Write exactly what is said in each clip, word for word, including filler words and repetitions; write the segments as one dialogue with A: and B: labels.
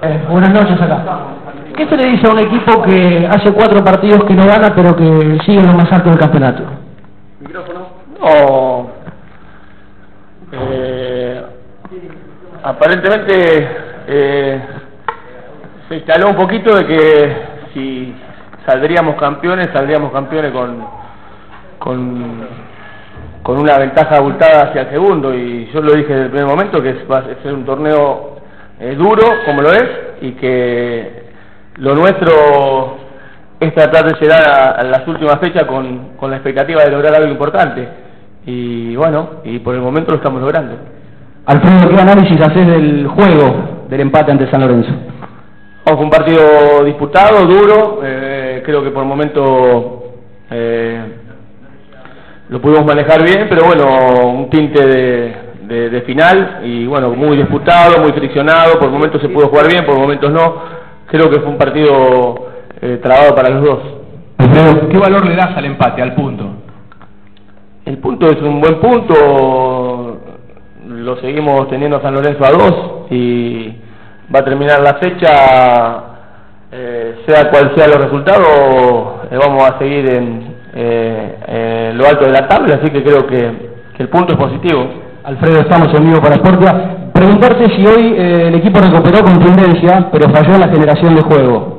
A: Eh, buenas noches acá. ¿Qué se le dice a un equipo que hace cuatro partidos que no gana, pero que sigue en lo más alto del campeonato?
B: ¿Micrófono? No. Eh, aparentemente eh, se instaló un poquito de que si saldríamos campeones, saldríamos campeones con, con, con una ventaja abultada hacia el segundo, y yo lo dije desde el primer momento que va a ser un torneo eh, duro, como lo es, y que lo nuestro es tratar de llegar a, a las últimas fechas con, con la expectativa de lograr algo importante, y bueno, y por el momento lo estamos logrando.
A: Alfredo, ¿qué análisis haces del juego del empate ante San Lorenzo?
B: Oh, fue un partido disputado, duro, eh, creo que por el momento eh, lo pudimos manejar bien, pero bueno, un tinte de, de, de final, y bueno, muy disputado, muy friccionado, por momentos se pudo jugar bien, por momentos no, creo que fue un partido eh, trabado para los dos.
C: Alfredo, ¿qué valor le das al empate, al punto?
B: El punto es un buen punto, lo seguimos teniendo a San Lorenzo a dos, y va a terminar la fecha, eh, sea cual sea los resultados, eh, vamos a seguir en eh, en lo alto de la tabla, así que creo que, que el punto es positivo.
A: Alfredo, estamos en vivo para Sportia. Preguntarte si hoy eh, el equipo recuperó contundencia, pero falló en la generación de juego.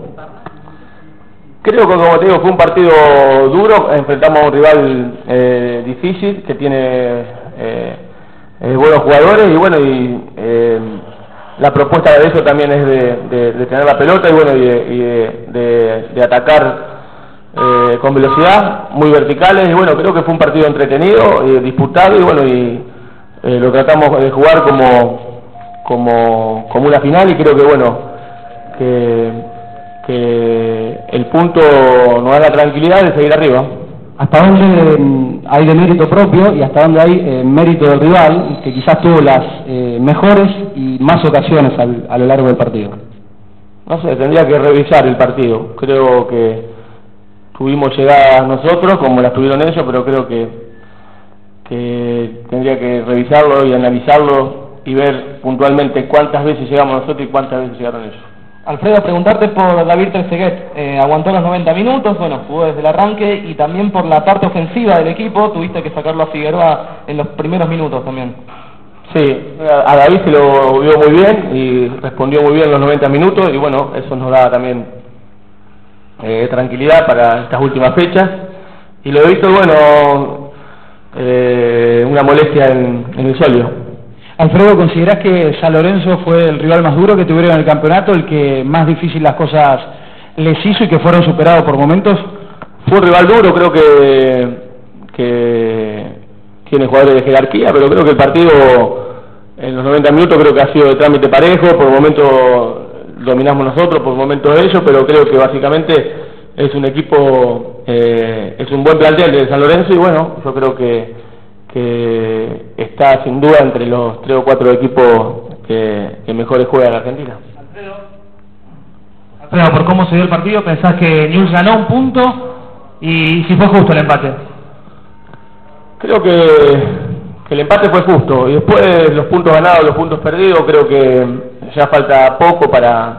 B: Creo que, como te digo, fue un partido duro, enfrentamos a un rival eh, difícil, que tiene eh, eh, buenos jugadores, y bueno, y eh, la propuesta de eso también es de, de, de tener la pelota y bueno, y de, y de, de, de atacar eh, con velocidad, muy verticales, y bueno, creo que fue un partido entretenido, eh, disputado, y bueno, y eh, lo tratamos de jugar como, como, como una final, y creo que bueno, que, que el punto nos da la tranquilidad de seguir arriba.
A: ¿Hasta dónde eh, hay de mérito propio y hasta dónde hay eh, mérito del rival, que quizás tuvo las eh, mejores y más ocasiones al, a lo largo del partido?
B: No sé, tendría que revisar el partido. Creo que tuvimos llegadas nosotros como las tuvieron ellos, pero creo que, que tendría que revisarlo y analizarlo y ver puntualmente cuántas veces llegamos nosotros y cuántas veces llegaron ellos.
D: Alfredo, preguntarte por David Trezeguet, eh, aguantó los noventa minutos, bueno, jugó desde el arranque, y también por la parte ofensiva del equipo, tuviste que sacarlo a Figueroa en los primeros minutos también.
B: Sí, a David se lo vio muy bien y respondió muy bien los noventa minutos, y bueno, eso nos da también eh, tranquilidad para estas últimas fechas, y lo he visto, bueno, eh, una molestia en, en el solio.
A: Alfredo, ¿considerás que San Lorenzo fue el rival más duro que tuvieron en el campeonato, el que más difícil las cosas les hizo y que fueron superados por momentos?
B: Fue un rival duro, creo que, que tiene jugadores de jerarquía, pero creo que el partido en los noventa minutos creo que ha sido de trámite parejo, por momentos dominamos nosotros, por momentos ellos, pero creo que básicamente es un equipo, eh, es un buen plantel de San Lorenzo, y bueno, yo creo que que está sin duda entre los tres o cuatro equipos que, que mejores juegan en Argentina.
C: Alfredo, Alfredo, por cómo se dio el partido, ¿pensás que Newell's ganó un punto y si fue justo el empate?
B: Creo que, que el empate fue justo, y después los puntos ganados, los puntos perdidos, creo que ya falta poco para,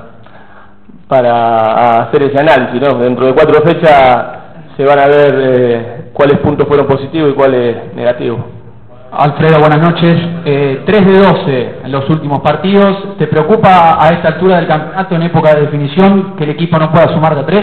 B: para hacer ese análisis, ¿no? Dentro de cuatro fechas se van a ver eh, cuáles puntos fueron positivos y cuáles negativos.
A: Alfredo, buenas noches. Eh, tres de doce en los últimos partidos. ¿Te preocupa a esta altura del campeonato, en época de definición, que el equipo no pueda sumar de tres?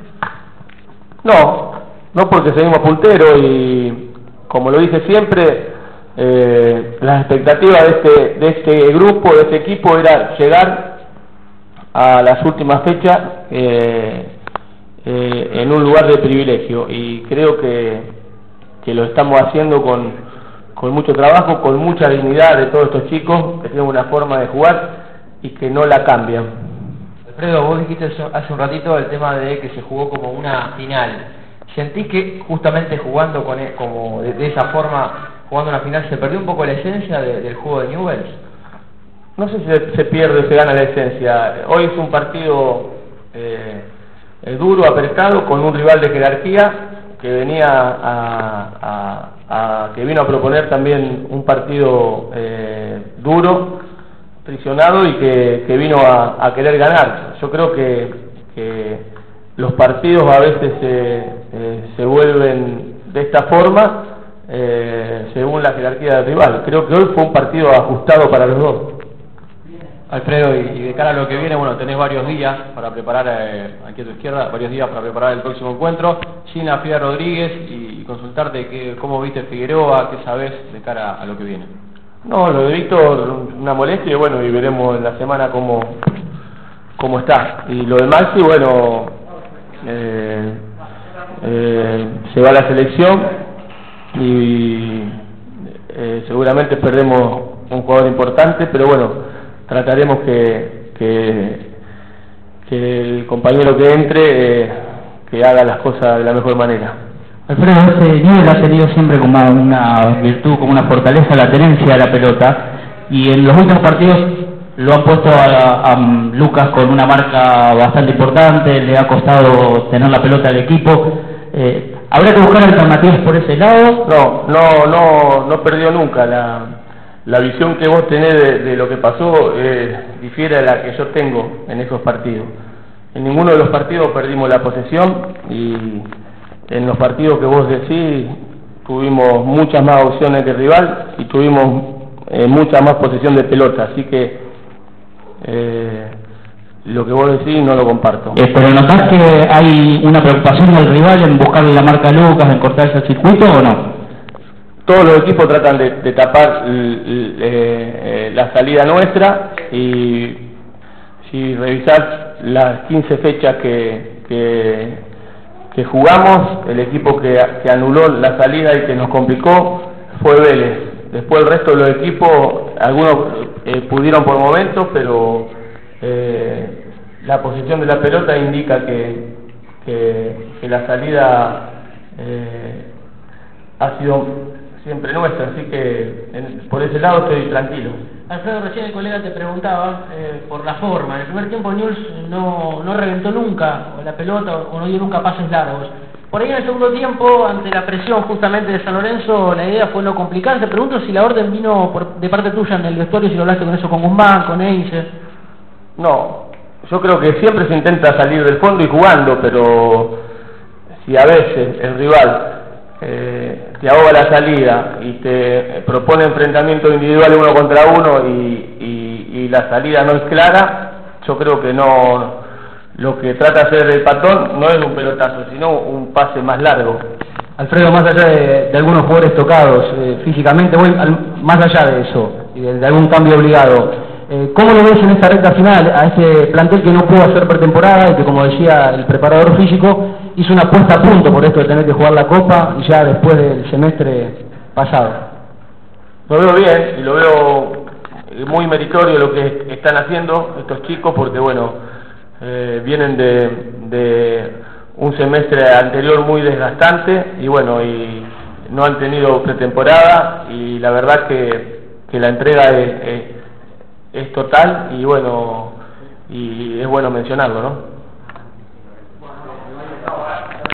B: No, no, porque seguimos punteros, y como lo dije siempre, eh, las expectativas de este, de este grupo, de este equipo, era llegar a las últimas fechas eh, Eh, en un lugar de privilegio, y creo que, que lo estamos haciendo con, con mucho trabajo, con mucha dignidad de todos estos chicos que tienen una forma de jugar y que no la cambian.
E: Alfredo, vos dijiste hace un ratito el tema de que se jugó como una final. ¿Sentís que justamente jugando con como de, de esa forma, jugando una final, se perdió un poco la esencia de, del juego de Newell's?
B: No sé si se, se pierde o se gana la esencia. Hoy es un partido eh, eh, duro, apretado, con un rival de jerarquía que venía a, a, a que vino a proponer también un partido eh, duro, prisionado y que, que vino a, a querer ganar. Yo creo que, que los partidos a veces se, eh, se vuelven de esta forma eh, según la jerarquía del rival. Creo que hoy fue un partido ajustado para los dos.
F: Alfredo, y, y de cara a lo que viene, bueno, tenés varios días para preparar, eh, aquí a tu izquierda, varios días para preparar el próximo encuentro, sin la Fida Rodríguez, y, y consultarte que, cómo viste Figueroa, qué sabés de cara a lo que viene.
B: No, lo de Víctor, una molestia, y bueno, y veremos en la semana cómo, cómo está. Y lo de Maxi, bueno, eh, eh, se va a la selección y eh, seguramente perdemos un jugador importante, pero bueno, trataremos que, que, que el compañero que entre eh, que haga las cosas de la mejor manera.
G: Alfredo, este nivel ha tenido siempre como una virtud, como una fortaleza la tenencia de la pelota, y en los últimos partidos lo han puesto a, a Lucas con una marca bastante importante, le ha costado tener la pelota al equipo. Eh, ¿Habrá que buscar alternativas por ese lado?
B: No, no, no, no perdió nunca. La, la visión que vos tenés de, de lo que pasó eh, difiere a la que yo tengo en esos partidos. En ninguno de los partidos perdimos la posesión, y en los partidos que vos decís tuvimos muchas más opciones que el rival y tuvimos eh, mucha más posesión de pelota, así que eh, lo que vos decís no lo comparto.
G: Eh, ¿Pero notás que hay una preocupación del rival en buscar la marca Lucas, en cortar ese circuito o no?
B: Todos los equipos tratan de, de tapar l, l, eh, la salida nuestra, y si revisás las quince fechas que, que, que jugamos, el equipo que, que anuló la salida y que nos complicó fue Vélez. Después el resto de los equipos, algunos eh, pudieron por momentos, pero eh, la posición de la pelota indica que, que, que la salida eh, ha sido siempre nuestra, así que en, por ese lado estoy tranquilo.
H: Alfredo, recién el colega te preguntaba eh, por la forma. En el primer tiempo Newell's no, no reventó nunca la pelota o no dio nunca pases largos. Por ahí en el segundo tiempo, ante la presión justamente de San Lorenzo, la idea fue no complicar. Te pregunto si la orden vino por, de parte tuya en el vestuario, si lo hablaste con eso con Guzmán, con Einse.
B: No, yo creo que siempre se intenta salir del fondo y jugando, pero si a veces el rival Eh, te ahoga la salida y te propone enfrentamientos individuales uno contra uno y, y, y la salida no es clara, yo creo que no, lo que trata de hacer el Patón no es un pelotazo, sino un pase más largo.
A: Alfredo, más allá de, de algunos jugadores tocados eh, físicamente, voy al, más allá de eso, y de, de algún cambio obligado, eh, ¿cómo lo ves en esta recta final a ese plantel que no pudo hacer pretemporada y que, como decía el preparador físico, hizo una puesta a punto por esto de tener que jugar la Copa ya después del semestre pasado?
B: Lo veo bien y lo veo muy meritorio lo que están haciendo estos chicos, porque bueno, eh, vienen de, de un semestre anterior muy desgastante y bueno, y no han tenido pretemporada, y la verdad que, que la entrega es, es, es total, y bueno, y es bueno mencionarlo, ¿no?